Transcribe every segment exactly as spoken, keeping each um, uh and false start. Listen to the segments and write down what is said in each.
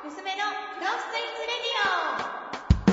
娘のクロスツインズレディオ。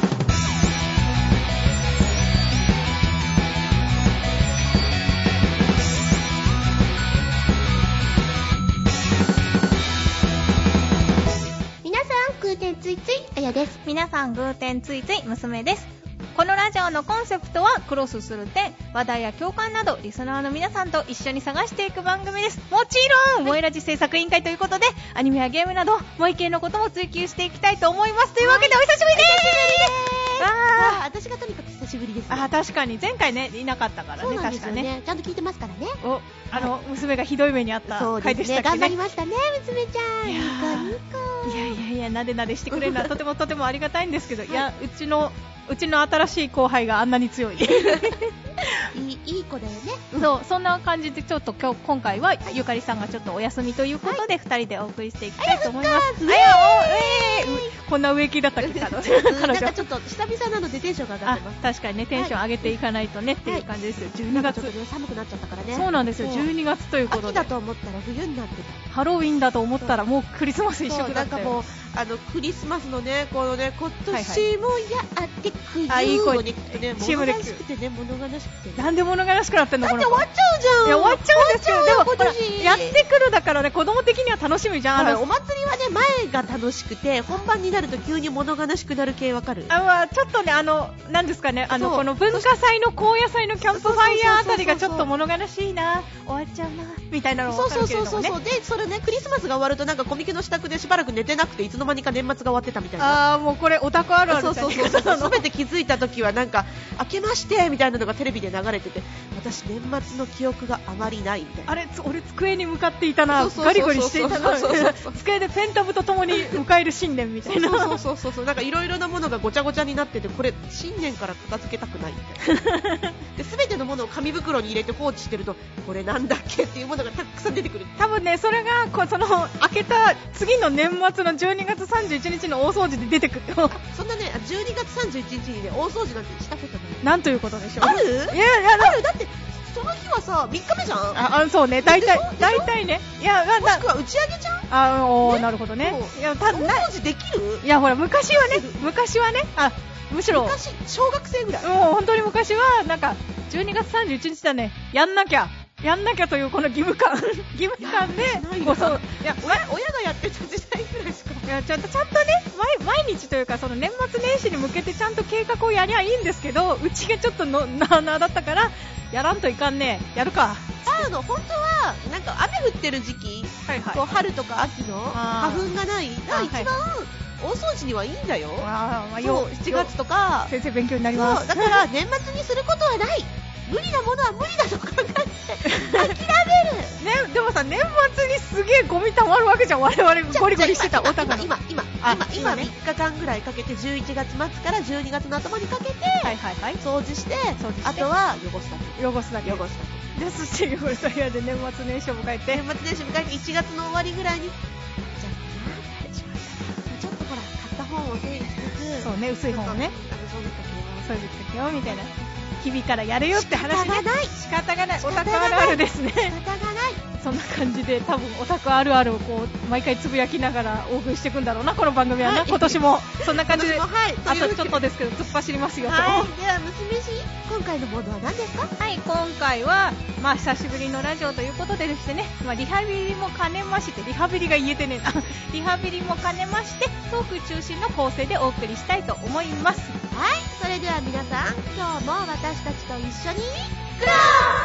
皆さんグーテンついついあやです。 皆さんグーテンついつい娘です。このラジオのコンセプトはクロスする点、話題や共感などリスナーの皆さんと一緒に探していく番組です。もちろん、はい、萌えラジ制作委員会ということでアニメやゲームなど萌え系のことも追求していきたいと思います。というわけでお久しぶりです。 ああ、私がとにかく久しぶりです、ね、 あー確かに前回ねいなかったからね。 そうなんですよね、 確かねちゃんと聞いてますからね。 おあの、はい、娘がひどい目にあった回でしたっけね。 頑張りましたね娘ちゃん。 いやニコニコ。 いやいやいや、なでなでしてくれるのはとてもとてもありがたいんですけど、はい、いやうちのうちの新しい後輩があんなに強いいい, いい子だよね。 そうそんな感じでちょっと今日今回はゆかりさんがちょっとお休みということで、はい、ふたりでお送りしていきたいと思います。あやおえー、こんな植木だったっけ彼女なんかちょっと久々なのでテンションが上がってます。 確かにね、テンション上げていかないとね、はい、っていう感じですよ。じゅうにがつちょっと、 ね、寒くなっちゃったからね。 そうなんですよ。じゅうにがつということで秋だと思ったら冬になってた。 ハロウィンだと思ったらもうクリスマス一色だったよ。 なんかもうあのクリスマスのねこのね今年もやってくる、 はいはい、あいい声ねね物悲しくてね物悲しくて、ね、 なんで物悲しくなってんの。 だって終わっちゃうじゃん。 いや終わっちゃうんですよ。でも今年やってくるだからね、子供的には楽しみじゃん。 あのお祭りはね前が楽しくて本番になると急に物悲しくなる系わかる。 あ、まあ、ちょっとねあのなんですかね、あのこの文化祭の高野祭のキャンプファイヤーあたりがちょっと物悲しいな、終わっちゃうなみたいなの分かるけれどもね。 そうそうそうそう。でそれねクリスマスが終わるとなんかコミケの支度でしばらく寝てなくていつの間にか年末が終わってたみたいな。 あーもうこれオタクあるあるみたいな。 そうそうそうそう全て気づいた時はなんか明けましてみたいなのがテレビで流れてて、私年末の記憶があまりないみたいな。 あれ俺机に向かっていたな、ガリゴリしていたな、机でペンタブとともに迎える新年みたいな。 そうそうそうそう、なんかいろいろなものがごちゃごちゃになってて、これ新年から片付けたくないみたいなで全てのものを紙袋に入れて放置してるとこれなんだっけっていうものがたくさん出てくる。 多分ねそれがこうその開けた次の年末のじゅうにがつさんじゅういちにちの大掃除で出てくるそんなねじゅうにがつさんじゅういちにちにね大掃除なんてしたことない。 なんということでしょう。 ある？いやいやある。だってその日はさみっかめじゃん。 ああそうね、大体大体ね。いやもしくは打ち上げじゃん。 あおー、ね、なるほどね。 いや大掃除できる？ いやほら昔はね昔はねあむしろ昔小学生ぐらい。 もう本当に昔はなんかじゅうにがつさんじゅういちにちだね、やんなきゃやんなきゃというこの義務感義務感でこそいや親親がやってた時代ぐらいしか。 いやちゃんとちゃんとね毎, 毎日というかその年末年始に向けてちゃんと計画をやりゃいいんですけど、うちがちょっとのなーなーだったからやらんといかんね、やるか。 あの本当はなんか雨降ってる時期、はいはい、こう春とか秋の花粉がないが一番大掃除にはいいんだよ。 あ、まあ、 そうしちがつとか先生勉強になります。 そうだから年末にすることはない。無理なものは無理だと考えて諦めるね。でもさ年末にすげえゴミ溜まるわけじゃん、我々ゴリゴリしてたお互い。 今今今今今みっかかんぐらいかけてじゅういちがつ末からじゅうにがつの頭にかけて掃除して、あとは汚すだけ汚すだけ汚すだけですし、汚れた部屋で年末年始を迎えて年末年始を迎えていちがつの終わりぐらいにじゃあなってしまったちょっとほら買った本を整理しつつ、 そうね、薄い本をね、そういう時よみたいな日々からやるよって話ね。仕方がない。仕方がない。オタクあるあるですね。 仕方がない。 そんな感じで多分オタクあるあるをこう毎回つぶやきながらお送りしていくんだろうな、この番組はな、はい、今年もそんな感じで、はい、あとちょっとですけど突っ走りますよと。 はい、では娘氏今回のモードは何ですか？ はい、今回はまあ久しぶりのラジオということでですね、まあ、リハビリも兼ねましてリハビリが言えてねえリハビリも兼ねましてトーク中心の構成でお送りしたいと思います。 はい、それでは皆さん今日も私たちと一緒にクロ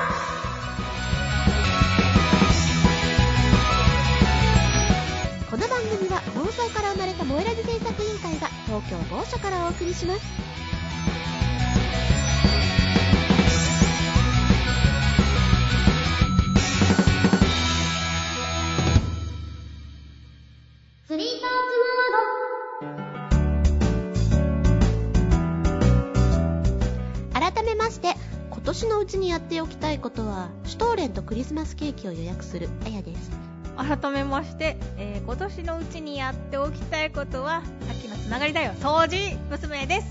ーこの番組は妄想から生まれた萌えラジ制作委員会が東京某所からお送りします。スリートークモード。改めまして今年のうちにやっておきたいことはシュトーレンとクリスマスケーキを予約するあやです。 改めまして、えー、今年のうちにやっておきたいことはさっきのつながりだよ、掃除娘です。 普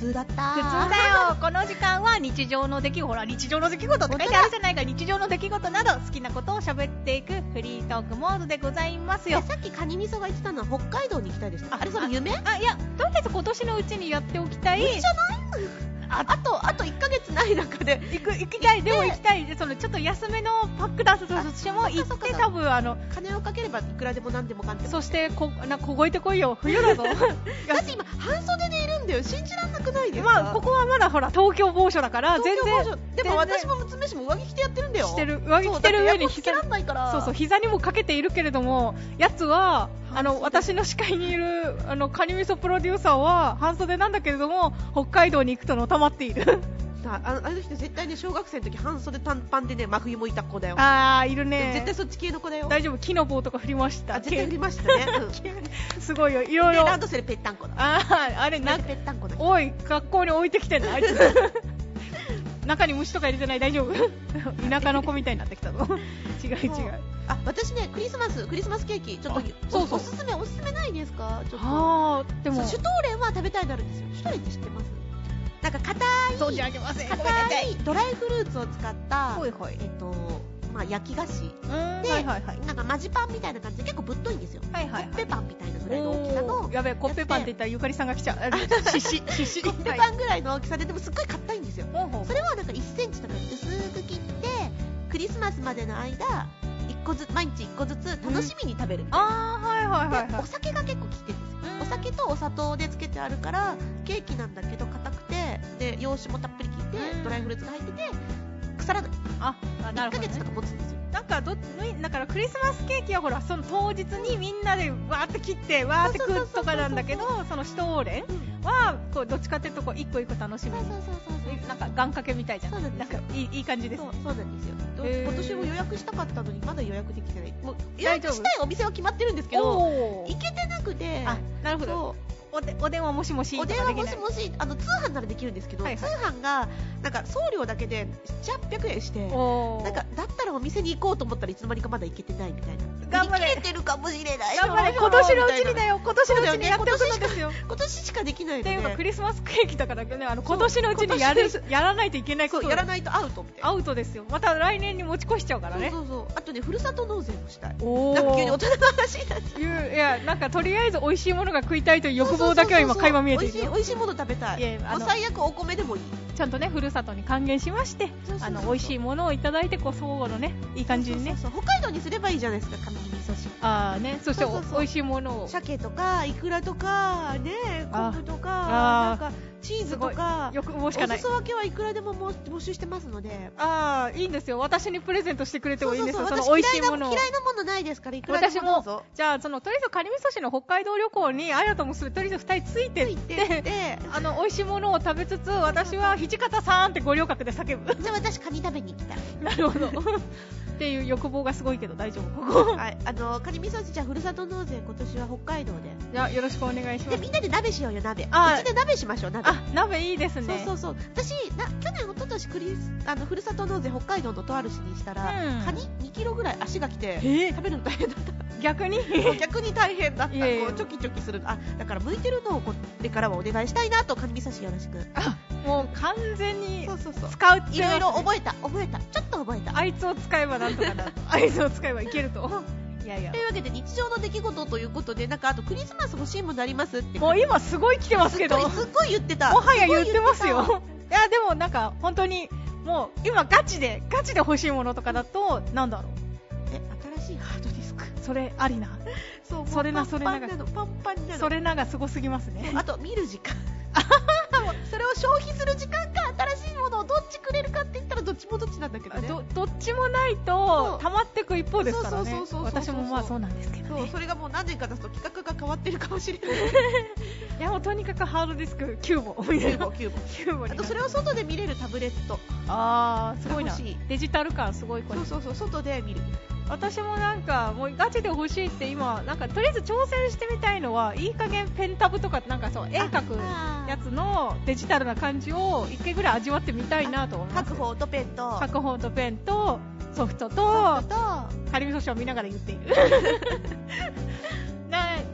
痛だった。 普通だよ。この時間は日常の出来事、ほら日常の出来事って書いてあるじゃないか。日常の出来事など好きなことを喋っていくフリートークモードでございますよ。 さっきカニ味噌が言ってたのは北海道に行きたいです。あ, あれその夢？ あ、いや、とりあえず今年のうちにやっておきたい。 無理じゃない？あ, あとあといっかげつない中で行く行きたい。でも行きたい。でそのちょっと安めのパック出すとしても行って多分あの金をかければいくらでも何でもかんでも。 そしてこな凍えてこいよ。冬だぞ。だって今半袖でいるんだよ。信じらんなくないですか？ まあここはまだほら東京某所だから全然。 でも私も娘氏も上着着てやってるんだよ。 してる上着着てる上に膝らんないから。 そうそう膝にもかけているけれども、やつはあの私の視界にいるあのカニ味噌プロデューサーは半袖なんだけれども北海道に行くとのたまっている。 あ, あの人絶対ね小学生の時半袖短パンでね真冬もいた子だよ。 あーいるね。 絶対そっち系の子だよ。 大丈夫。木の棒とか振りました。 あ絶対振りましたね。 うん、すごいよいろいろ。 ランドセルぺったんこだ。 あーあれなぺったんこだ。 おい学校に置いてきてんだあいつ。中に虫とか入れてない？大丈夫？田舎の子みたいになってきたぞ。違う違う。 あ私ねクリスマスクリスマスケーキちょっとそうそうおすすめおすすめないですか？ちょっとあでもシュトーレンは食べたいなるんですよ。シュトーレンって知ってます？なんか硬い存じ上げません。 硬いドライフルーツを使ったほいほい、 えっとまあ、焼き菓子で、 はいはいはい、 なんかマジパンみたいな感じで結構ぶっといんですよ。はいはいはい、コッペパンみたいなぐらいの大きさのやべえコッペパンって言ったらゆかりさんが来ちゃう。ししししコッペパンぐらいの大きさででもすっごい硬いんですよ。それはなんかいっセンチとか薄く切ってクリスマスまでの間いっこずつ毎日いっこずつ楽しみに食べるみたいな、うん、あはいはいはい、はい、お酒が結構効いてるんですよ。お酒とお砂糖でつけてあるからケーキなんだけど硬くてで洋酒もたっぷり効いて、うん、ドライフルーツが入ってて腐らない。ああなるほど、ね、いっかげつとか持つんですよ。なんかどだからクリスマスケーキはほらその当日にみんなでわーって切ってわーって食うとかなんだけど、そのシュトーレンはこうどっちかっていうとこう一個一個楽しみに、なんか願掛けみたいじゃん。そうなんですよ。なんかいいいい感じです。そう、そうなんですよ。今年も予約したかったのにまだ予約できてない。もう予約したいお店は決まってるんですけど行けてなくて。あなるほど。お, でお電話もしもしお電話もしもしあの通販ならできるんですけど、はいはい、通販がなんか送料だけでななひゃくはっぴゃくえんしてなんかだったらお店に行こうと思ったらいつの間にかまだ行けてないみたいな。頑張れ。切れてるかもしれない。頑張れ。今年のうちにだよ。今年のうちにやっておくんですよ。今年しかできないので。っていうかクリスマスケーキとかだけどね、あの今年のうちにやるやらないといけないこと。やらないとアウトみたいな。アウトですよ。また来年に持ち越しちゃうからね。そうそうそう。あとねふるさと納税もしたい。おなんか急に大人の話になっちゃう。いやなんかとりあえず美味しいものが食いたいという欲望だけは今垣間見えてるよ。美味しいもの食べたい。いやあの最悪お米でもいい。ちゃんとねふるさとに還元しまして、あの美味しいものをいただいてこう相互のねいい感じにね。そうそうそう北海道にすればいいじゃないですか。上味噌汁。ああね。そして美味しいものを。鮭とかイクラとかね昆布とかなんかチーズとか欲望しかない。お裾分けはいくらでも募集してますので。ああいいんですよ。私にプレゼントしてくれてもいいんですよ。その美味しいものを。嫌いなものないですからいくらでもどうぞ。私もじゃあそのとりあえずカニ味噌汁の北海道旅行にあやともするとりあえずふたりついてってあの美味しいものを食べつつ私は土方さんって五稜郭で叫ぶ。じゃあ私カニ食べに行きたい。なるほど。っていう欲望がすごいけど大丈夫ここ。はい、あのカニ味噌汁じゃあふるさと納税今年は北海道で。じゃあよろしくお願いします。でみんなで鍋しようよ鍋。あうちで鍋しましょう鍋。あ鍋いいですね。そうそうそう。私な去年一昨年クリスあのふるさと納税北海道のとある市にしたら、うん、カニにキロぐらい足が来て、えー、食べるの大変だった。逆に逆に大変だった。こうチョキチョキするあだから向いてるのをこれからはお願いしたいなとカニ味噌汁よろしく。あもう完全に使うっていろいろ覚えた覚えたちょっと覚えた。あいつを使えばなんとかなる。あいつを使えばいけると。いやいやというわけで日常の出来事ということでなんかあとクリスマス欲しいものありますってもう今すごい来てますけどすっごい言ってた。もはや言ってますよ。いやでもなんか本当にもう今ガチでガチで欲しいものとかだとなんだろうえ新しいハードディスクそれありな。そうそれなそれながパンパンなのそれながすごすぎますね。あと見る時間それを消費する時間か新しいものをどっちくれるかって言ったらどっちもどっちなんだけどね。 ど, どっちもないと溜まっていく一方ですからね。私もまあそうなんですけどね。そうそれがもう何年か経つと企画が変わってるかもしれない。いやもうとにかくハードディスクキューボキューボキューボキューボにあとそれを外で見れるタブレット。あーすごいな。デジタル感すごい。これそうそうそう外で見る。私もなんかもうガチで欲しいって今なんかとりあえず挑戦してみたいのはいい加減ペンタブとかなんかそう絵描くやつのデジタルな感じを一回ぐらい味わってみたいなと思います。書く方とペンと書く方とペンとソフトとカリ味噌汁を見ながら言っている。な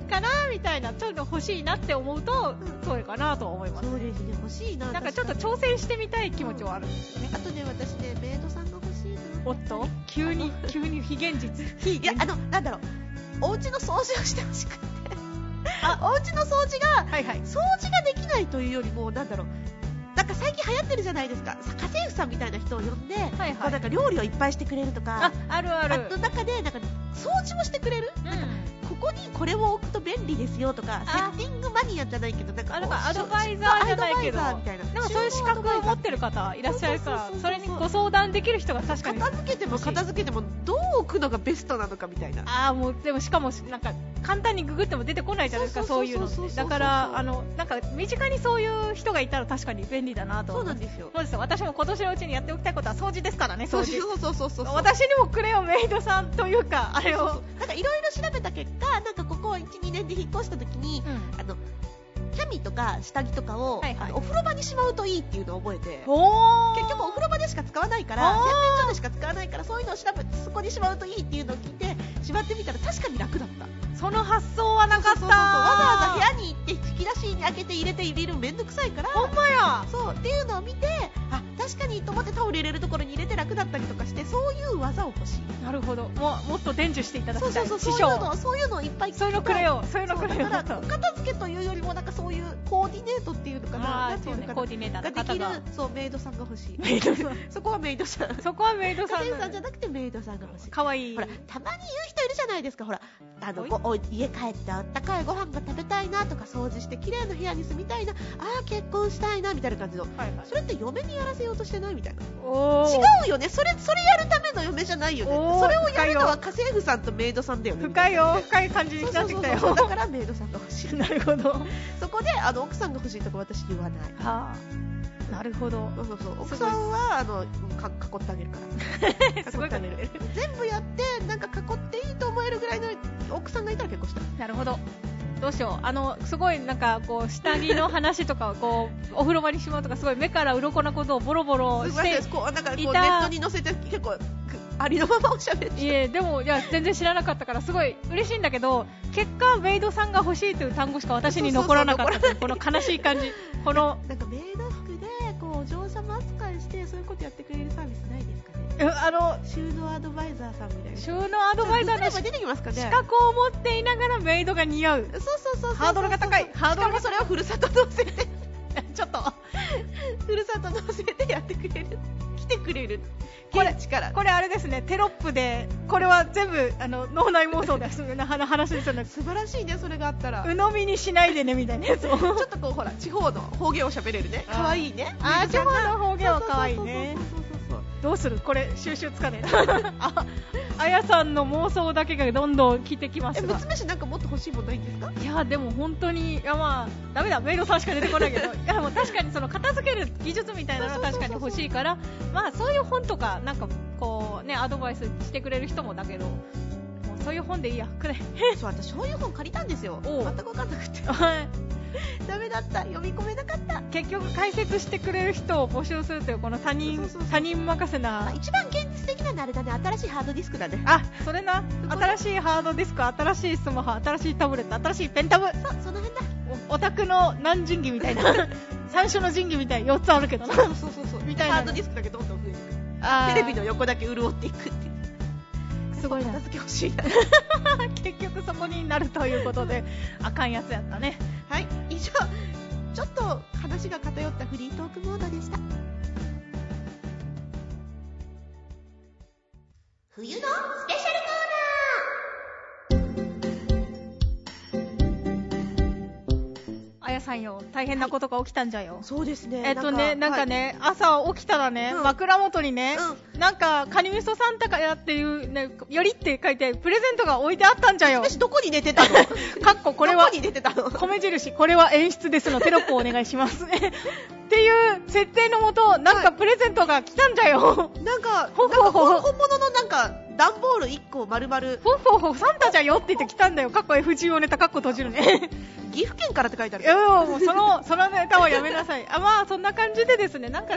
かなみたいな、ちょっと欲しいなって思うと、うん、そうかなと思います、ね、 そうですね、欲しいな。 なんかちょっと挑戦してみたい気持ちはあるんですよね。 あとね、私ね、メイドさんが欲しいな。 おっと急に急に非現実。 いや、あのなんだろう、お家の掃除をしてほしくてあ、お家の掃除が、はいはい、掃除ができないというよりも、なんだろう、なんか最近流行ってるじゃないですか、家政婦さんみたいな人を呼んで、はいはい、こうなんか料理をいっぱいしてくれるとか、 あ、あるある、 あと中でなんか掃除もしてくれる、うん、なんかここにこれを置くと便利ですよとか、セッティングマニアじゃないけど、なんかあなんかアドバイザーじゃないけど、 みたいな、 でもそういう資格を持ってる方いらっしゃるから、それにご相談できる人が確かに片付けても片付けてもどう置くのがベストなのかみたいな。 ああ、もうでもしかもなんか簡単にググっても出てこないじゃないですか、そういうのって。だからあのなんか身近にそういう人がいたら確かに便利だなと思います。 そうなんですよ。 そうですよ。私も今年のうちにやっておきたいことは掃除ですからね。掃除。 そうそうそうそうそう。 私にもくれよメイドさんというかあれを。 そうそうそう、なんかいろいろ調べた結果、なんかここいち、にねんで引っ越した時に、うん、あのキャミとか下着とかを、はいはい、あのお風呂場にしまうといいっていうのを覚えて、お結局お風呂場でしか使わないから、洗面所でしか使わないから、そういうのを調べてそこにしまうといいっていうのを聞いてしまってみたら確かに楽だった。 その発想はなかった。 そうそうそうそう、わざわざ部屋に行って引き出しに開けて入れて入れるのめんどくさいから、 ほんまや、 そうっていうのを見て、あ、確かにと思ってタオル入れるところに入れて楽だったりとかして、そういう技を欲しい。 なるほど、ももっと伝授していただきたい。 そうそうそう、そういうのそういうのをいっぱい聞きたい。 そういうのくれよ、そういうのくれよ。 だからお片付けというよりもなんかそういうコーディネートっていうのかな、 あ、そうね、コーディネーターの方ができる、そうメイドさんが欲しい。 メイドさんそこはメイドさん。 そこはメイドさん。 家政婦さんじゃなくてメイドさんが欲しい。 可愛い。 ほら、たまに言う人いるじゃないですか。ほら、あのご家帰ってあったかいご飯が食べたいなとか、掃除して綺麗な部屋に住みたいな、あー結婚したいなみたいな感じの、はいはい、それって嫁にやらせようとしてないみたいな。お違うよね、それそれやるための嫁じゃないよね。それをやるのは家政婦さんとメイドさんだよね。 深いよ、深い感じになってきたよ。 そうそうそうそう、だからメイドさんが欲しい。 なるほど。 そこであの奥さんが欲しいとか私言わない。 はあ、なるほど。 そうそうそう、奥さんはあのか囲ってあげるからすごいかね。 全部やってなんか囲っていいと思えるぐらいの奥さんがいたら結構した。 なるほど。どうしよう、あのすごいなんかこう下着の話とかをこうお風呂場にしまうとか、すごい目から鱗なことをボロボロしていた。 こうなんかこうネットに載せて結構ありのままおしゃべり。 いえ、でもいや全然知らなかったからすごい嬉しいんだけど、結果メイドさんが欲しいという単語しか私に残らなかったというこの悲しい感じ。このなんかメイド服でこうお嬢様扱いしてそういうことやってくれるサービスないですかね。 あの収納アドバイザーさんみたいな。 収納アドバイザーの出てきますかね。 資格を持っていながらメイドが似合う。 そうそうそう、 ハードルが高い。ハードルが、 しかもそれをふるさと納税でちょっとふるさと納税でやってくれる、来てくれる。 これこれあれですね、テロップでこれは全部あの脳内妄想ですな話ですよね。 素晴らしいね、それがあったら。 鵜呑みにしないでねみたいなやつをちょっとこうほら地方の方言を喋れるね。可愛いね。 あー、地方の方言は可愛いね。どうするこれ収集つかねえ。あ、あやさんの妄想だけがどんどん聞いてきますが。 え、むつ飯なんかもっと欲しいものないんですか？ いやでも本当に、いやまあダメだ、メイドさんしか出てこないけどいやもう確かにその片付ける技術みたいなのは確かに欲しいから、まあそういう本とかなんかこうねアドバイスしてくれる人もだけど、もうそういう本でいいやくれ。 そう、私そういう本借りたんですよ。全く分かんなくてダメだった、読み込めなかった。 結局解説してくれる人を募集するというこの他人そうそうそう他人任せな、 まあ、一番現実的なのあれだね、新しいハードディスクだね。 あ、それな、新しいハードディスク、新しいスマホ、新しいタブレット、新しいペンタブ。 そう、その辺だ。 おオタクの何神器みたいな三種の神器みたい、よっつあるけどな。 そうそうそうそうみたいな、 ハードディスクだけどんどん増えていく。テレビの横だけ潤っていくっていう。 すごいな。 片付け欲しいな結局そこになるということであかんやつやったね。 はい、以上、ちょっと話が偏ったフリートークモードでした。冬のスペシャルコーナー。 あやさんよ、大変なことが起きたんじゃよ。はい、 そうですね。 えっとね、なんかね、はい、朝起きたらね、うん、枕元にね、うん、なんかカニ味噌サンタかやっていうね、よりって書いてプレゼントが置いてあったんじゃよ。 私どこに寝てたの？ かっここれはどこに寝てたの？ 米印、これは演出ですのテロップをお願いしますっていう設定のもと、なんかプレゼントが来たんじゃよ。 なんかほほほ本物のなんか段ボールいっこ丸々 ほほほサンタじゃよって言って来たんだよ。かっこ エフジー をネタかっこ閉じるね。 岐阜県からって書いてある。 いやもうそのそのネタはやめなさい。あ、まあそんな感じでですね、なんか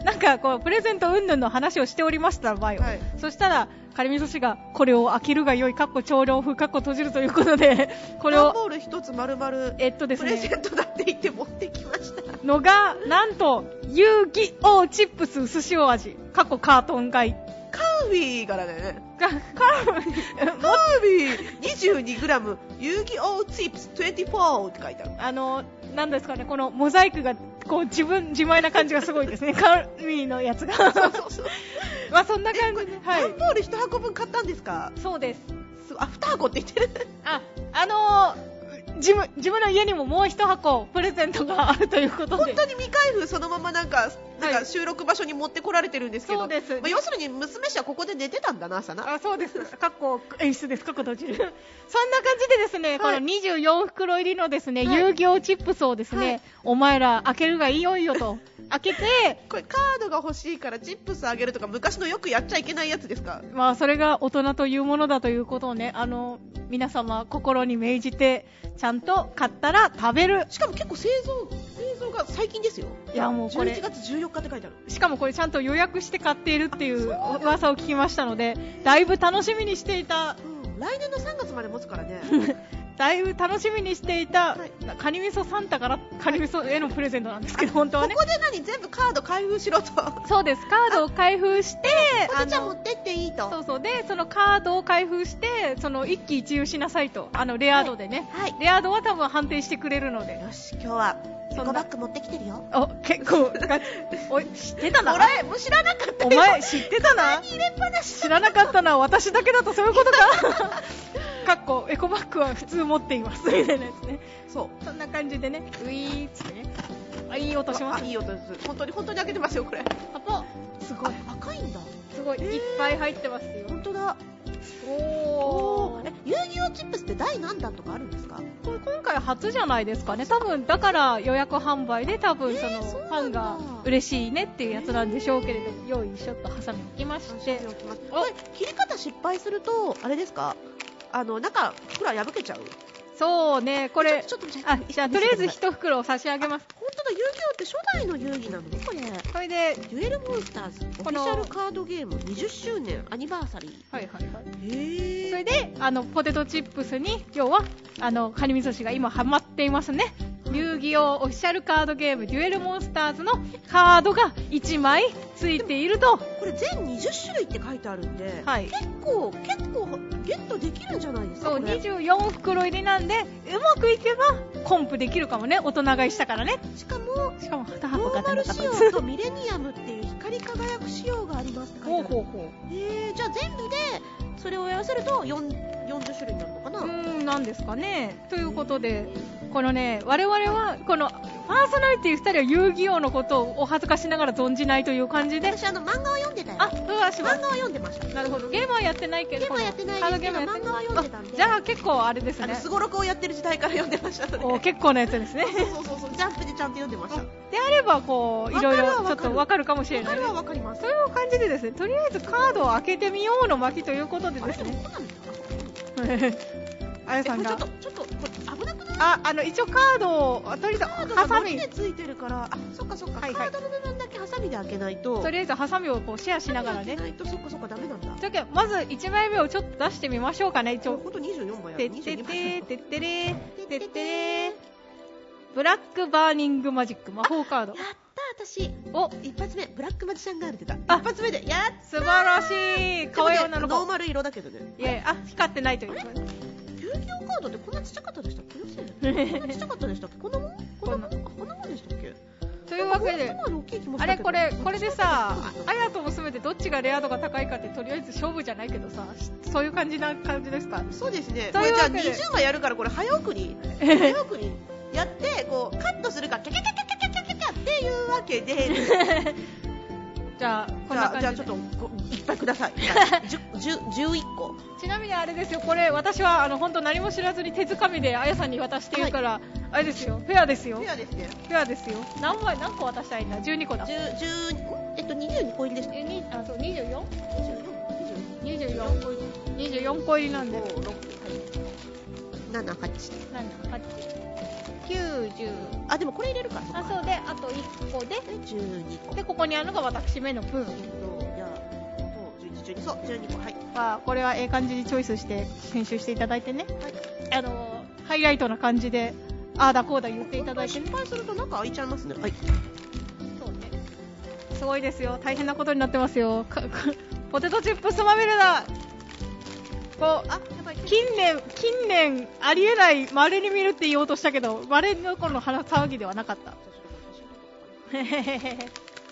なんかこうプレゼント云々の話をしておりました場合、はい、そしたらカリミソ氏がこれを開けるが良いかっこ長老風かっこ閉じるということで、これを段ボール一つ丸々 えっとですねプレゼントだって言って持ってきましたのがなんと遊戯王チップス薄塩味かっこカートン買い。 カービィからだよね。 カービィ にじゅうにグラム 遊戯王チップスにじゅうよんって書いてある。 あのなんですかね、このモザイクがこう自分自前な感じがすごいですね。カービィのやつが。そうそうそう。まあそんな感じで、 はい。段ボールいち箱分買ったんですか？ そうです。 あ、に箱って言ってる。 あ、あのー。自分, 自分の家にももう一箱プレゼントがあるということで、 本当に未開封そのままなんか、なんか収録場所に持ってこられてるんですけど、 そうです、 まあ、要するに娘氏はここで寝てたんだな、朝な。 あ、そうです。かっこ演出です。かっこ閉じる。そんな感じでですね、はい、このにじゅうよん袋入りのですね、はい、遊戯王チップスをですね、はい、お前ら開けるがいいよいよと開けて、 これカードが欲しいからチップスあげるとか昔のよくやっちゃいけないやつですか？ まあそれが大人というものだということをね、あの皆様心に銘じてちゃんと買ったら食べる。 しかも結構製造製造が最近ですよ。 いやもうこれじゅういちがつじゅうよっかって書いてある。 しかもこれちゃんと予約して買っているっていう噂を聞きましたので、だいぶ楽しみにしていた、 うん、来年のさんがつまで持つからね。 だいぶ楽しみにしていた、はい、カニ味噌サンタからカニ味噌へのプレゼントなんですけど、本当はね。 ここで何全部カード開封しろと。 そうです。カードを開封して、 あのじゃあ持ってっていいと。 そうそう。で、そのカードを開封して、その一喜一憂しなさいと。あのレア度でね。 はい。 レア度は多分判定してくれるので。 よし、今日はエコバッグ持ってきてるよ。 お、結構ガチ。おい、知ってたな。 もらえ、もう知らなかったよ。 お前知ってたな。 何入れっぱなし。 知らなかったな。私だけだとそういうことか。かっこエコバッグは普通持っていますみたいなやつね。そう。そんな感じでね、ウィーッつってね。あ、いい音します。 あ、いい音です。本当に本当に開けてますよこれ。 パポ。すごい。 赤いんだ。 すごい、いっぱい入ってますよ。 本当だ。おー。え、遊戯王チップスって第何弾とかあるんですか？ これ今回初じゃないですかね。多分だから予約販売で多分そのファンが嬉しいねっていうやつなんでしょうけれども、用意しょっとハサミ置きまして。 これ切り方失敗するとあれですか？あの中ほら破けちゃう。 そうね、これちょっとちょっとあ、じゃあとりあえず一袋を差し上げます。 本当だ、遊戯王って初代の遊戯なのこれ。 これでデュエルモンスターズオフィシャルカードゲームにじゅっしゅうねんアニバーサリー。 はいはいはい。 へー。 それであのポテトチップスに要はあのカニ味噌汁が今ハマっていますね。遊戯王オフィシャルカードゲームデュエルモンスターズのカードがいちまいついていると。 これ全にじゅっしゅるいって書いてあるんで、 はい、 結構結構ゲットできるんじゃないですか。 そう、にじゅうよん袋入りなんでうまくいけばコンプできるかもね。大人買いしたからね。 しかもしかもにノーマル仕様とミレニアムっていう光り輝く仕様がありますって書いてある。 ほうほうほう。 えー、じゃあ全部でそれをやらせるとよんじゅっしゅるいになるのかな。 うーん、なんですかね。ということでこのね、我々はこのパーソナリティふたりは遊戯王のことをお恥ずかしながら存じないという感じで。 私あの漫画を読んでたよ。 あ、そうだします。 漫画を読んでました。 なるほど。ゲームはやってないけど、 ゲームはやってないですけど漫画は読んでたんで。 じゃあ結構あれですね。 すごろくをやってる時代から読んでましたので。 お、結構なやつですね。 そうそうそう、ジャンプでちゃんと読んでました。 であればこういろいろちょっとわかるかもしれない。 わかるはわかります。 そういう感じでですね、とりあえずカードを開けてみようの巻ということでですね。あやさんがちょっとちょっとこれ危なくない？ あ、あの一応カードをとりあえずハサミでついてるから、あ、そっかそっか、はいはい、カードの部分だけハサミで開けないと。 とりあえずハサミをこうシェアしながらね。 開けないとそっかそっかダメなんだ。 じゃけまずいちまいめをちょっと出してみましょうかね。一応。 ほんとにじゅうよんまいある。 てってててってれてってれ。ブラックバーニングマジック魔法カード。 やった私。 お、 一発目ブラックマジシャンガール出た。一発目でやっ素晴らしい。可愛い女の子。 ノーマル色だけどね。 いやいや、あ、光ってないという。 遊戯王カードってこんなちっちゃかったでしたっけ？こんなちっちゃかったでしたっけ？こんなもん？こんなもん？こんなもんでしたっけ？ というわけで、あれこれこれでさ、あやと娘でどっちがレア度が高いかってとりあえず勝負じゃないけどさ、そういう感じな感じですか？ そうですね。これじゃあにじゅうまいやるからこれ早送り早送りやってこうカットするかキャキャキャキャキャキャキャキャっていうわけで。じゃあこんな感じで。じゃあちょっといっぱいください。じゅういっこ。 ちなみにあれですよ、これ私はあの本当何も知らずに手づかみであやさんに渡しているから、はい、あれですよ、フェアですよ。 フェアですね。 フェアですよ。何枚何個渡したらいいんだ？じゅうにこだ。 じゅう、じゅう、えっとにじゅうにこ入りでした。 え、に、あ、そう にじゅうよん？ にじゅうよん にじゅうよんこ入りなんで。なな、はち。なな、はち。ききゅうじゅう。 あ、でもこれ入れるか。 あ、そうで、あといっこで、 じゅうにこ。 で、ここにあるのが私めの分。 えっと、じゃあ、じゅういち、じゅうに、そう、じゅうにこ、はい。 あ、これはええ感じにチョイスして編集していただいてね。 はい。 あの、ハイライトな感じで、あーだこうだ言っていただいてね。 失敗すると中開いちゃいますね。はい。 そうね。すごいですよ。大変なことになってますよ。ポテトチップスまみれだ。こう、あ、やばい。近年、近年、ありえない、稀に見るって言おうとしたけど、稀の頃の騒ぎではなかった。へへへへ。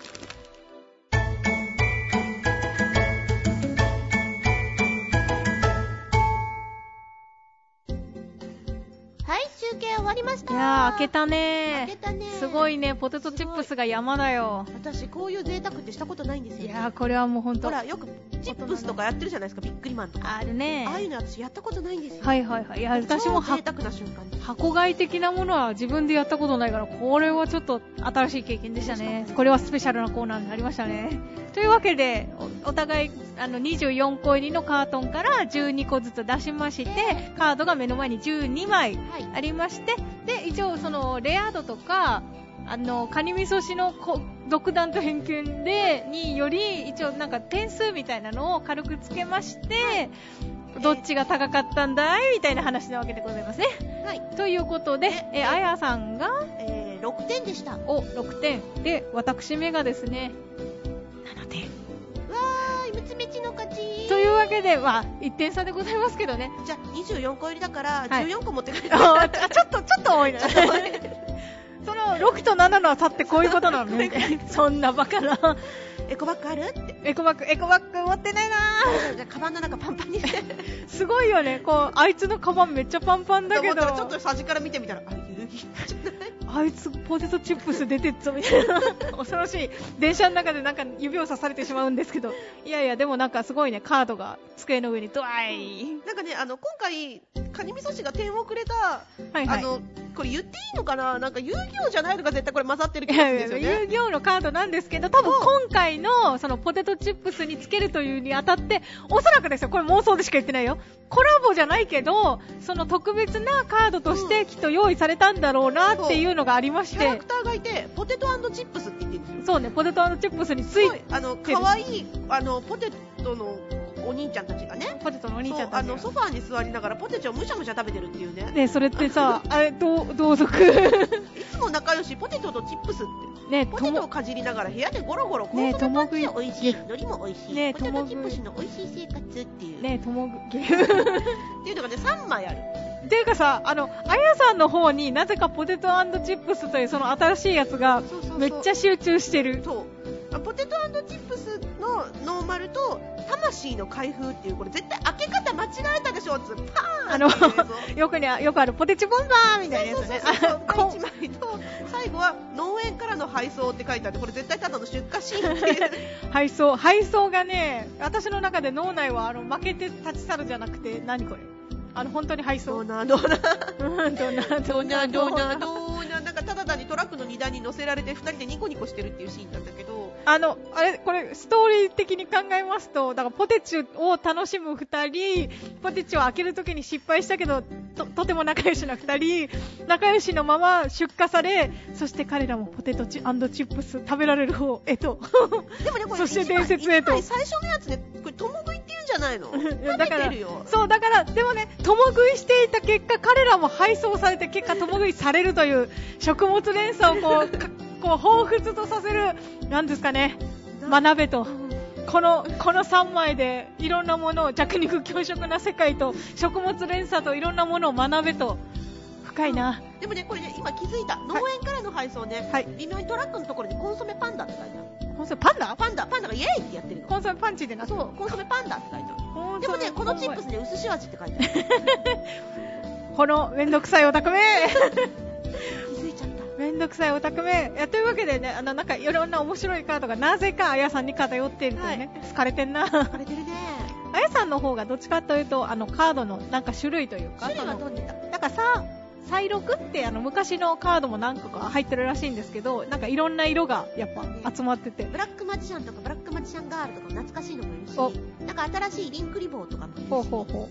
終わりました。 いやー、開けたねー。 開けたねー。 すごいね、ポテトチップスが山だよ。 私こういう贅沢ってしたことないんですよ、ね。 いやー、これはもうほんと。 ほら、よくチップスとかやってるじゃないですか、ビックリマンとか。 あるね。 ああいうの私やったことないんですよ。 はいはいはい。いや、私も贅沢な瞬間です。 箱買い的なものは自分でやったことないから、これはちょっと新しい経験でしたね。これはスペシャルなコーナーになりましたね。というわけで、お, お互いあのにじゅうよんこ入りのカートンからじゅうにこずつ出しまして、カードが目の前にじゅうにまいありまして、はい、で一応そのレア度とかあのカニ味噌汁の独断と偏見でにより一応なんか点数みたいなのを軽くつけまして、はい、どっちが高かったんだいみたいな話なわけでございますね。はい。ということで、えあやさんが、 えー、ろくてんでした。 お、ろくてんで、私めがですねななてん。 わーい、むつめちの勝ち。 というわけで、まあ、いってん差でございますけどね。 じゃあにじゅうよんこ入りだからじゅうよんこ持って帰って、 はい、あちょっとちょっと多いな。そのろくとななの差ってこういうことなのね。そんなバカな。 エコバッグあるって。 エコバッグ、エコバッグ持ってないなー。じゃあカバンの中パンパンにして。 すごいよね。こう、あいつのカバンめっちゃパンパンだけど。 ちょっと端から見てみたら、あ、遊戯じゃない。 あいつポテトチップス出てっぞみたいな。恐ろしい。電車の中でなんか指を刺されてしまうんですけど。いやいや、でもなんかすごいね、カードが机の上にドワイ。 なんかね、あの、今回、カニ味噌汁が点をくれた、はいはい、あの、これ言っていいのかな、なんか遊戯王じゃないのが絶対これ混ざってる気がするんですよね。 遊戯王のカードなんですけど、多分今回のそのポテトチップスにつけるというにあたって、おそらくですよ、これ妄想でしか言ってないよ。コラボじゃないけど、その特別なカードとしてきっと用意されたんだろうなっていうのがありまして。 キャラクターがいて、ポテト&チップスって言ってるんですよ。 そうね、ポテト&チップスについて。 あの、可愛い、あの、ポテトの、お兄ちゃんたちがね、 ポテトのお兄ちゃんたちがあのソファーに座りながらポテチをむしゃむしゃ食べてるっていうね。 ね、それってさ、あれ同同族。 いつも仲良しポテトとチップスって。ね、ポテトをかじりながら部屋でゴロゴロコンソメパンチ美味しい、海苔も美味しい、ね、ポテトチップスの美味しい生活っていう。 ね、ともぐっていうのがねさんまいある。 っていうかさ、あのあやさんの方になぜかポテト&チップスというその新しいやつがめっちゃ集中してる。 そうそうそう、ポテト&チップスのノーマルと魂の開封っていう、これ絶対開け方間違えたでしょつパーン。あのよくにはよくあるポテチボンバーみたいなやつね。 そうそうそうそういちまいと最後は農園からの配送って書いてあって、これ絶対ただの出荷シーンっていう配送配送がね、私の中で脳内はあの負けて立ち去るじゃなくて、何これ、あの本当に配送。 どうなどうなどうなどうなどうなどうななんかただ単にトラックの荷台に乗せられてふたりでニコニコしてるっていうシーンなんだけど、 あのあれこれストーリー的に考えますと、だからポテチを楽しむふたり、ポテチを開けるときに失敗したけど と, とても仲良しなふたり、仲良しのまま出荷され、そして彼らもポテトチ&チップス食べられる方へと。 でもね、これそして伝説へと。 最初のやつね、これ共食いって言うんじゃないの？食べてるよ。 そうだからでもね、共食いしていた結果、彼らも配送されて結果共食いされるという食物連鎖をこうこう彷彿とさせる、なんですかね、学べと。このこのさんまいでいろんなものを、弱肉強食な世界と食物連鎖といろんなものを学べと。深いな、 うん、でもねこれね今気づいた、農園からの配送ね、はい、微妙にトラックのところにコンソメパンダって書いてある。 コンソメパンダパンダパンダがイエーイってやってるの。 コンソメパンチでな。 そう、コンソメパンダって書いてある。でもねこのチップスね薄塩味って書いてある。 このめんどくさいオタクめ気づいちゃった。 めんどくさいオタクめやというわけでね、あのなんかいろんな面白いカードがなぜかあやさんに偏っているというね、はい、疲れてんな。 疲れてるね。 あやさんの方がどっちかというとあのカードのなんか種類というか、 種類はどうにかなんかさ彩録ってあの昔のカードも何個か入ってるらしいんですけど、なんかいろんな色がやっぱ集まってて、 ブラックマジシャンとかブラックマジシャンガールとか懐かしいのもいるし、なんか新しいリンクリボーとかもいるし、 ほうほうほう、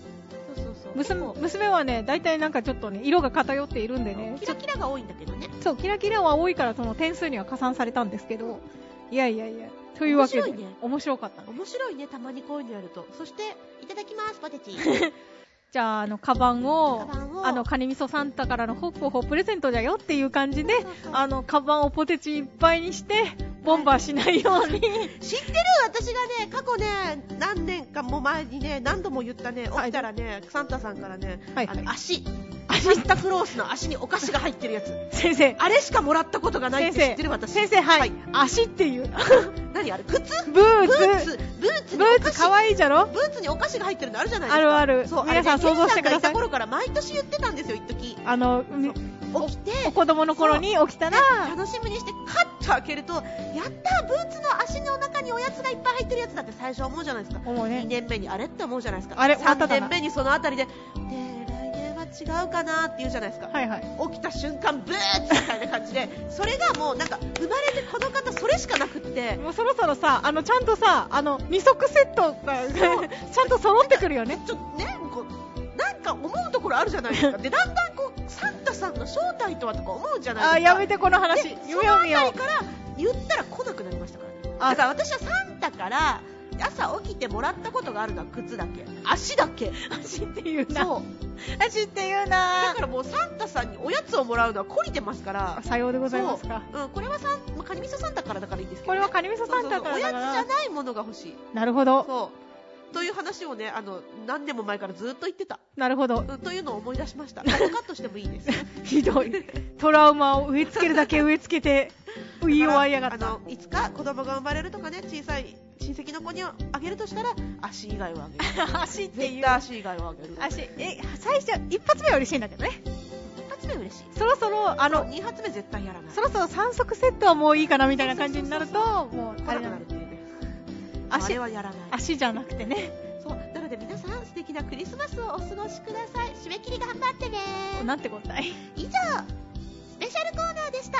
そうそうそう。 娘, 娘はね、大体なんかちょっとね、色が偏っているんでね。 キラキラが多いんだけどね。 そう、キラキラは多いからその点数には加算されたんですけど、いやいやいや、というわけで。面白いね。面白かった、ね。 面白いね、たまにこういうのやると。そして、いただきます、ポテチ。 じゃあ、あの、カバンを、 カバンをあの、カニ味噌サンタからのホップホプレゼントだよっていう感じで、 そうそうそう、 あの、カバンをポテチいっぱいにして、ボンバーしないように。 知ってる？私がね、過去ね、何年かも前にね、何度も言ったね、起きたらね、はい、サンタさんからね、はいはい、あの、足。サンタクロースの足にお菓子が入ってるやつ。 先生。 あれしかもらったことがないって知ってる私。 先生、はい。はい、足っていう。 何あれ？靴？ ブーツ。 ブーツ。ブーツにお菓子。 ブーツかわいいじゃろ？ ブーツにお菓子が入ってるのあるじゃないですか。 あるある。 そう、 皆さん想像してください。 いた頃から毎年言ってたんですよ、一時。 あの、 起きて、 お子供の頃に起きたら、 楽しみにしてカッと開けると、やったー、ブーツの足の中におやつがいっぱい入ってるやつだって最初思うじゃないですか。 思うね。 にねんめにあれって思うじゃないですか。 あれ、 さんねんめにそのあたりで、で、来年は違うかなって言うじゃないですか。 はいはい。 起きた瞬間、ブーツみたいな感じで、それがもうなんか、生まれてこの方それしかなくって。 もうそろそろさ、あの、ちゃんとさ、あの、二足セットが、ちゃんと揃ってくるよね。 ちょっとね、こう、なんか思うところあるじゃないですか。で、だんだんこう、サンタさんの正体とはとか思うじゃないですか。 あ、やめてこの話。夢を見よう。 そのあたりから言ったら来なくなりましたからね。だから私はサンタから朝起きてもらったことがあるのは靴だけ。足だけ。 足っていうな。 そう。 足っていうな。 だからもうサンタさんにおやつをもらうのは懲りてますから。 さようでございますか。 う。うん、これはサン、まあ、カニ味噌サンタからだからいいんですけど、ね。 これはカニ味噌サンタからだから。 そうそうそう、おやつじゃないものが欲しい。 なるほど。 そう。という話をね、あの、何年も前からずっと言ってた。 なるほど。 うん、というのを思い出しました。カットしてもいいです。 ひどい。トラウマを植え付けるだけ植え付けて、言い終わりやがった。 あの、いつか子供が生まれるとかね、小さい親戚の子にあげるとしたら、足以外をあげる。 足っていう。 絶対足以外をあげる。 足、え、最初、一発目は嬉しいんだけどね。 一発目嬉しい。 そろそろ、あの、 二発目絶対やらない。 そろそろ三足セットはもういいかなみたいな感じになると、もう、 あれなるっていうね。 足、 あれはやらない。 足じゃなくてね。 そう。なので皆さん、素敵なクリスマスをお過ごしください。締め切り頑張ってね。 なんて答え。 以上、スペシャルコーナーでした。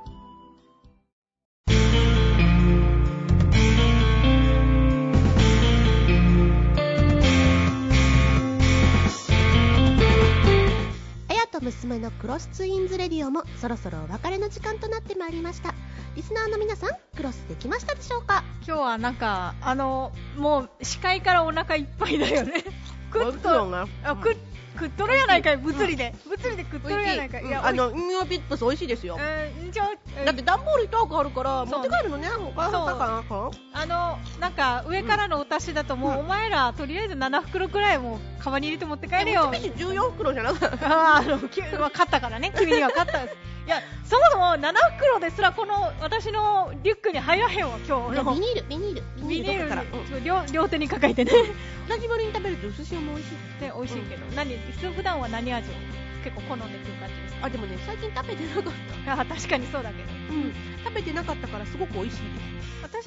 娘のクロスツインズレディオもそろそろお別れの時間となってまいりました。リスナーの皆さん、クロスできましたでしょうか？ 今日はなんかあのもう視界からお腹いっぱいだよね。食っとる、あ、食食っとるやないかい、物理で、うん、物理で食っとるやないかい。いや、 あのインヨピップス美味しいですよ。えー、じゃあだって段ボール一箱あるから持って帰るのね。他他かな。 あのなんか上からのお達しだともう、うん、お前らとりあえずなな袋くらいもうカバンに入れて持って帰るよ。 じゅうよん袋じゃなかった。 ああ、あの分かったからね。君には勝ったんです。いや、そもそもなな袋ですらこの私のリュックに入らへんわ、今日の。 ビニール、ビニール、 ビニールから、うん、両, 両手に抱えてね。 同じ割に食べると寿司も美味しい。 ね、美味しいけど、うん、何、普段は何味を結構好んでっていう感じですか？ あ、でもね、最近食べてなかった。 あ、確かにそうだけど。 うん。食べてなかったからすごく美味しいです。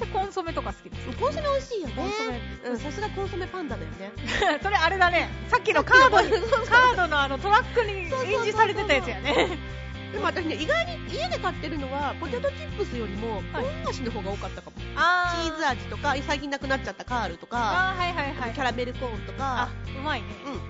私コンソメとか好きです。 コンソメ美味しいよね。 コンソメ。 うん、さすがコンソメパンダだよね。 それあれだね。さっきのカードに、カードのあのトラックに印字されてたやつやね。 でも私ね、意外に家で買ってるのはポテトチップスよりもポン味の方が多かったかも。 あチーズ味とか最近なくなっちゃったカールとか、 あ、はいはいはい、 キャラメルコーンとか。 あ、うまいね。 うん。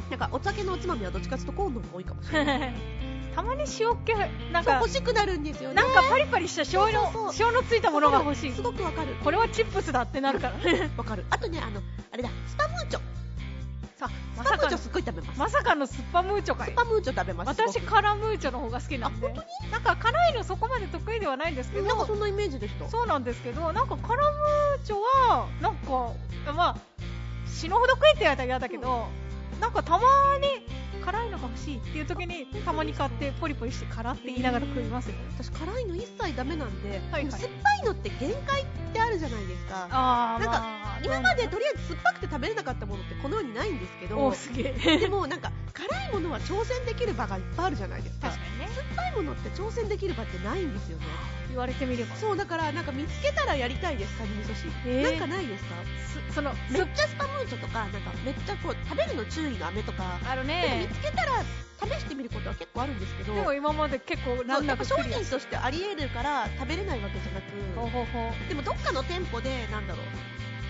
なんかお酒のおつまみはどっちかというとコーンの方が多いかもしれない。 たまに塩気なんか欲しくなるんですよね。 なんかパリパリした塩の、そうそうそう、塩のついたものが欲しい。 すごくわかる。 これはチップスだってなるから。 わかる。あとね、あのあれだ、スパムーチョ。 さ、 まさかのすっごい食べます。 まさかのスパムーチョかい。 スパムーチョ食べます。 私カラムーチョの方が好きなんで。 あ、本当に？ なんか辛いのそこまで得意ではないんですけど。 なんかそんなイメージでした。 そうなんですけど、なんかカラムーチョはなんかまあ死ぬほど食えって言われたら嫌だけど、うん、なんかたまに辛いのが欲しいっていう時にたまに買ってポリポリして辛って言いながら食いますよ。 私辛いの一切ダメなんで、 はいはい、 酸っぱいのって限界ってあるじゃないですか。 あ、 なんか、 まあ、 今までとりあえず酸っぱくて食べれなかったものってこの世にないんですけど、 お、すげえ。 でもなんか辛いものは挑戦できる場がいっぱいあるじゃないですか。 確かにね。 酸っぱいものって挑戦できる場ってないんですよね。 言われてみれば。 そう、だからなんか見つけたらやりたいです、カニ味噌汁。えー、なんかないですか？ そのめっちゃスパムーチョとか、なんかめっちゃこう食べるの注意の飴とかあるね。 見つけたら試してみることは結構あるんですけど、 でも今まで結構なんだか商品としてあり得るから食べれないわけじゃなく、 ほうほうほう、 でもどっかの店舗でなんだろう、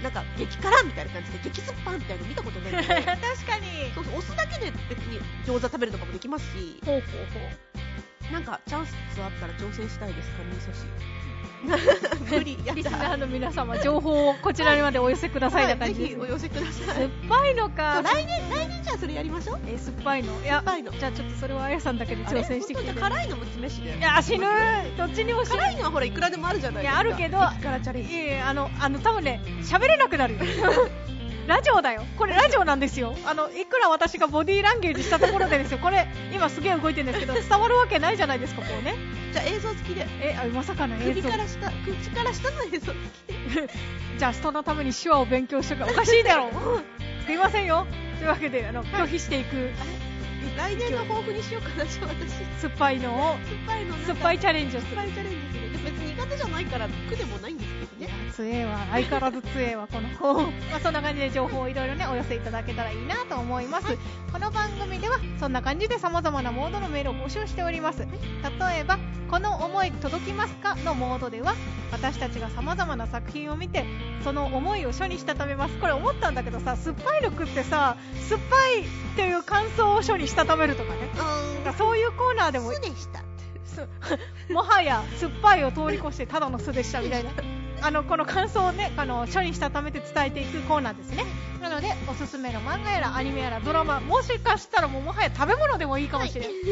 なんか激辛みたいな感じで激酸っぱみたいなの見たことないので確かにそうそう、お酢だけで別に餃子食べるとかもできますし、 ほうほうほう、 なんかチャンスあったら挑戦したいですかね、味噌汁無理やリスナーの皆様、情報をこちらにまでお寄せくださいな感じです、 はい、ぜひお寄せください。 酸っぱいのか、 来年来年じゃあそれやりましょう。 えー、酸っぱいの、いや、酸っぱいの、じゃあちょっとそれはあやさんだけで挑戦してきて、 じゃあ辛いのも詰めしで、 いや死ぬ、どっちにも死ぬ。 辛いのはほらいくらでもあるじゃないですか。 いやあるけど、 激辛チャレンジ、 いやいや、あのあの多分ね、喋れなくなるよラジオだよ、これラジオなんですよ。あのいくら私がボディーランゲージしたところでですよ、これ今すげえ動いてるんですけど、伝わるわけないじゃないですか、こうね。 じゃあ映像付きで、 えあまさかの映像、 首から下、口から下の映像付きでじゃあ人のために手話を勉強しとく、おかしいだろすいませんよ。というわけで、あの、はい、拒否していく、 来年の抱負にしようかな、じゃあ私酸っぱいのを、酸っぱいの酸っぱいチャレンジをする、 酸っぱいチャレンジする。別に苦手じゃないから苦でもないんですけどね。 強えわ、相変わらず強えわこの子まあそんな感じで情報をいろいろねお寄せいただけたらいいなと思います、はい、この番組ではそんな感じで様々なモードのメールを募集しております、はい、例えばこの思い届きますかのモードでは私たちが様々な作品を見てその思いを書にしたためます。これ思ったんだけどさ、酸っぱいの食ってさ、酸っぱいっていう感想を書にしたためるとかね、うん、そういうコーナーでも酢でしたもはや酸っぱいを通り越してただの酢でしたみたいなあのこの感想をね、あの書にしたためて伝えていくコーナーですね。なのでおすすめの漫画やらアニメやらドラマ、もしかしたらもうもはや食べ物でもいいかもしれない、はい、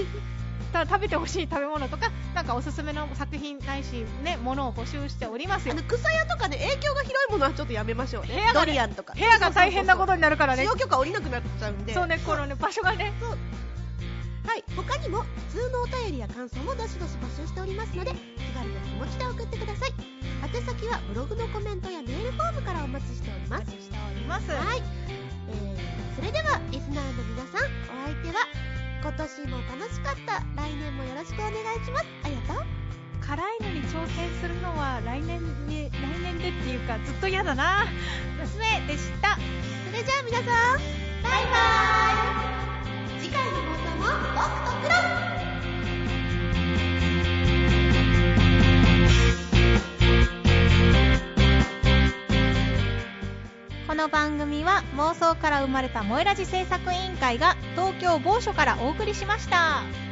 食べてほしい食べ物とか、なんかおすすめの作品ないしね、ものを募集しておりますよ。 あの草屋とかで影響が広いものはちょっとやめましょうね。 部屋がね、 ドリアンとか部屋が大変なことになるからね、 使用許可下りなくなっちゃうんで、 そうね、このね場所がね、そう、 はい、他にも普通のお便りや感想もどしどし募集しておりますので、気軽な気持ちで送ってください。宛先はブログのコメントやメールフォームからお待ちしております。 しております。 はい、えー、それではリスナーの皆さん、お相手は今年も楽しかった、来年もよろしくお願いします。ありがとう。 辛いのに挑戦するのは来年で、来年でっていうかずっと嫌だな。娘でした。 それじゃあ皆さん、バイバーイ。次回の放送も僕とプロ。 この番組は妄想から生まれた萌えラジ制作委員会が東京某所からお送りしました。